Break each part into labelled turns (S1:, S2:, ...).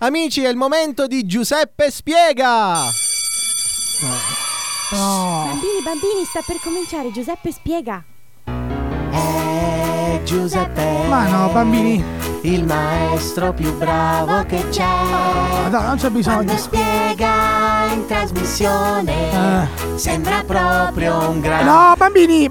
S1: Amici, è il momento di Giuseppe Spiega!
S2: Bambini, sta per cominciare Giuseppe Spiega.
S1: Giuseppe,
S3: Ma no, bambini,
S1: il maestro più bravo che c'è.
S3: no, non c'è bisogno.
S1: Quando spiega in trasmissione sembra proprio un gran
S3: No, bambini,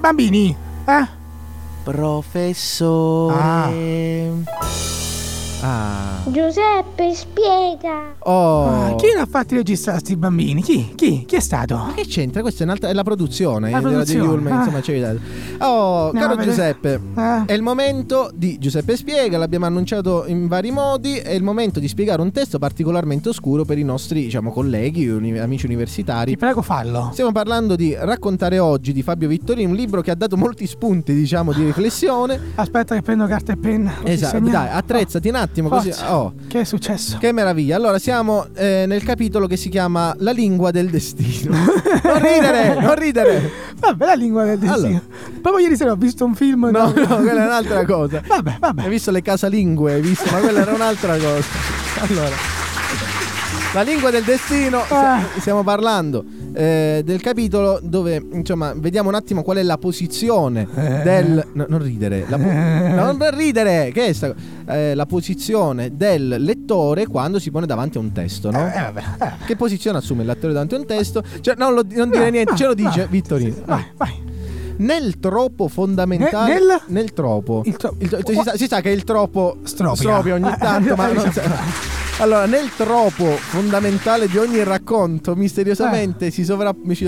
S1: professore.
S4: Giuseppe Spiega.
S3: Chi l'ha fatti registrare sti bambini? Chi è stato?
S1: Ma che c'entra? Questa è la produzione.
S3: La
S1: di
S3: produzione,
S1: Yulm, insomma, c'è caro
S3: vede.
S1: Giuseppe, è il momento di Giuseppe Spiega. L'abbiamo annunciato in vari modi. È il momento di spiegare un testo particolarmente oscuro per i nostri, diciamo, colleghi, amici universitari.
S3: Ti prego, fallo.
S1: Stiamo parlando di Raccontare oggi di Fabio Vittorini, un libro che ha dato molti spunti, diciamo, di riflessione.
S3: Aspetta che prendo carta e penna.
S1: Esatto, dai, attrezzati un attimo così.
S3: Forza. Che è successo?
S1: Che meraviglia. Allora, siamo nel capitolo che si chiama La lingua del destino. Non ridere.
S3: Vabbè, la lingua del destino.
S1: Allora.
S3: Proprio ieri sera ho visto un film.
S1: No, quella è un'altra cosa.
S3: Vabbè.
S1: Hai visto le casalingue, hai visto? Ma quella era un'altra cosa. Allora, la lingua del destino. Stiamo parlando del capitolo dove, insomma, vediamo un attimo qual è la posizione del. No, non ridere. Non ridere. Che è sta? La posizione del lettore quando si pone davanti a un testo, no? Che posizione assume il lettore davanti a un testo? Cioè, non dire niente, ce lo dice Vittorino.
S3: Vai.
S1: Nel troppo fondamentale. Nel troppo. Si sa che il troppo stropia ogni tanto, ma non allora, nel troppo fondamentale di ogni racconto, misteriosamente ti sei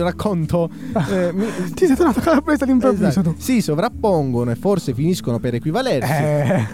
S3: tornato calabrese all'improvviso,
S1: esatto,
S3: tu.
S1: si sovrappongono e forse finiscono per equivalersi.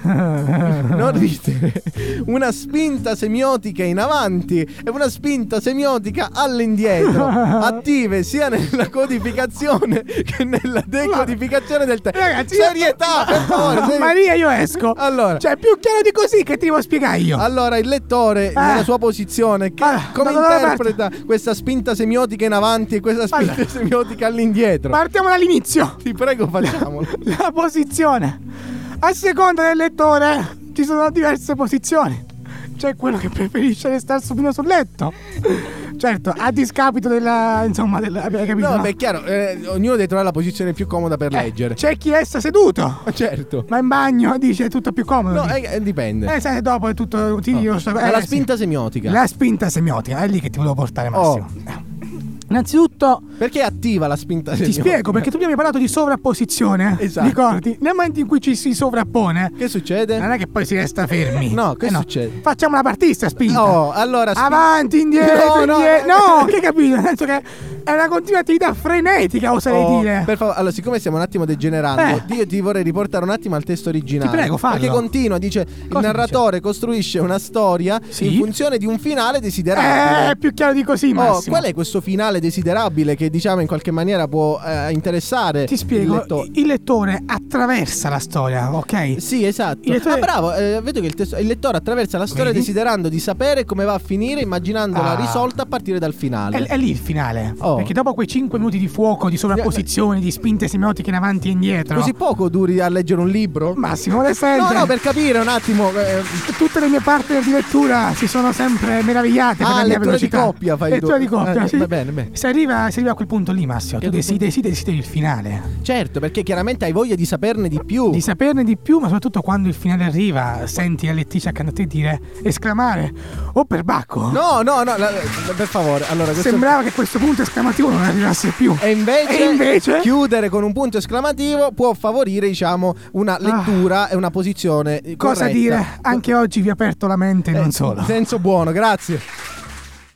S1: Non ridere. Una spinta semiotica in avanti e una spinta semiotica all'indietro, attive sia nella codificazione che nella decodificazione del testo.
S3: Ragazzi,
S1: serietà, per favore.
S3: Maria, io esco.
S1: Allora,
S3: cioè, più chiaro di così che ti devo spiegare io.
S1: Allora, il lettore nella sua posizione come interpreta questa spinta semiotica in avanti e questa spinta semiotica all'indietro?
S3: Partiamo dall'inizio.
S1: Ti prego, facciamolo.
S3: La posizione. A seconda del lettore ci sono diverse posizioni. C'è quello che preferisce restare supino sul letto. Certo, a discapito della, insomma, hai capito?
S1: No, beh, è chiaro, ognuno deve trovare la posizione più comoda per leggere.
S3: C'è chi resta seduto.
S1: Certo.
S3: Ma in bagno dice è tutto più comodo.
S1: No, dipende.
S3: Sai, dopo è tutto
S1: la spinta semiotica.
S3: La spinta semiotica, è lì che ti volevo portare, Massimo. Innanzitutto,
S1: perché è attiva la spinta semiotica?
S3: Ti spiego, perché tu mi hai parlato di sovrapposizione.
S1: Esatto.
S3: Ricordi? Nel momento in cui ci si sovrappone,
S1: che succede?
S3: Non è che poi si resta fermi.
S1: No, che succede?
S3: Facciamo una partita spinta.
S1: Allora
S3: avanti, indietro, no, che capito? Nel senso che è una continua attività frenetica, oserei dire.
S1: Per favore, allora, siccome stiamo un attimo degenerando, io ti vorrei riportare un attimo al testo originale.
S3: Ti prego, fallo.
S1: Perché continua, dice il narratore costruisce una storia in funzione di un finale desiderabile.
S3: È più chiaro di così, Massimo.
S1: Qual è questo finale desiderabile che, diciamo, in qualche maniera può interessare?
S3: Ti spiego, il lettore attraversa la storia, ok?
S1: Sì, esatto. Bravo, vedo che il lettore attraversa la storia desiderando di sapere come va a finire, immaginandola risolta a partire dal finale.
S3: È lì il finale. Perché dopo quei 5 minuti di fuoco, di sovrapposizioni, di spinte semiotiche in avanti e indietro.
S1: Così poco duri a leggere un libro?
S3: Massimo, onestamente.
S1: No, per capire un attimo.
S3: Tutte le mie partner di lettura si sono sempre meravigliate per la mia velocità.
S1: Di coppia fai
S3: lettura di coppia, sì.
S1: Va bene.
S3: Se arriva a quel punto lì, Massimo, tu desideri il finale.
S1: Certo, perché chiaramente hai voglia di saperne di più.
S3: Di saperne di più, ma soprattutto quando il finale arriva, senti la lettrice accanto a te dire, esclamare: oh, perbacco.
S1: No, per favore. Allora,
S3: sembrava che questo punto esclamativo non arrivasse più.
S1: E invece chiudere con un punto esclamativo può favorire, diciamo, una lettura e una posizione
S3: cosa
S1: corretta.
S3: dire? Anche oggi vi ho aperto la mente, non solo.
S1: In senso buono, grazie.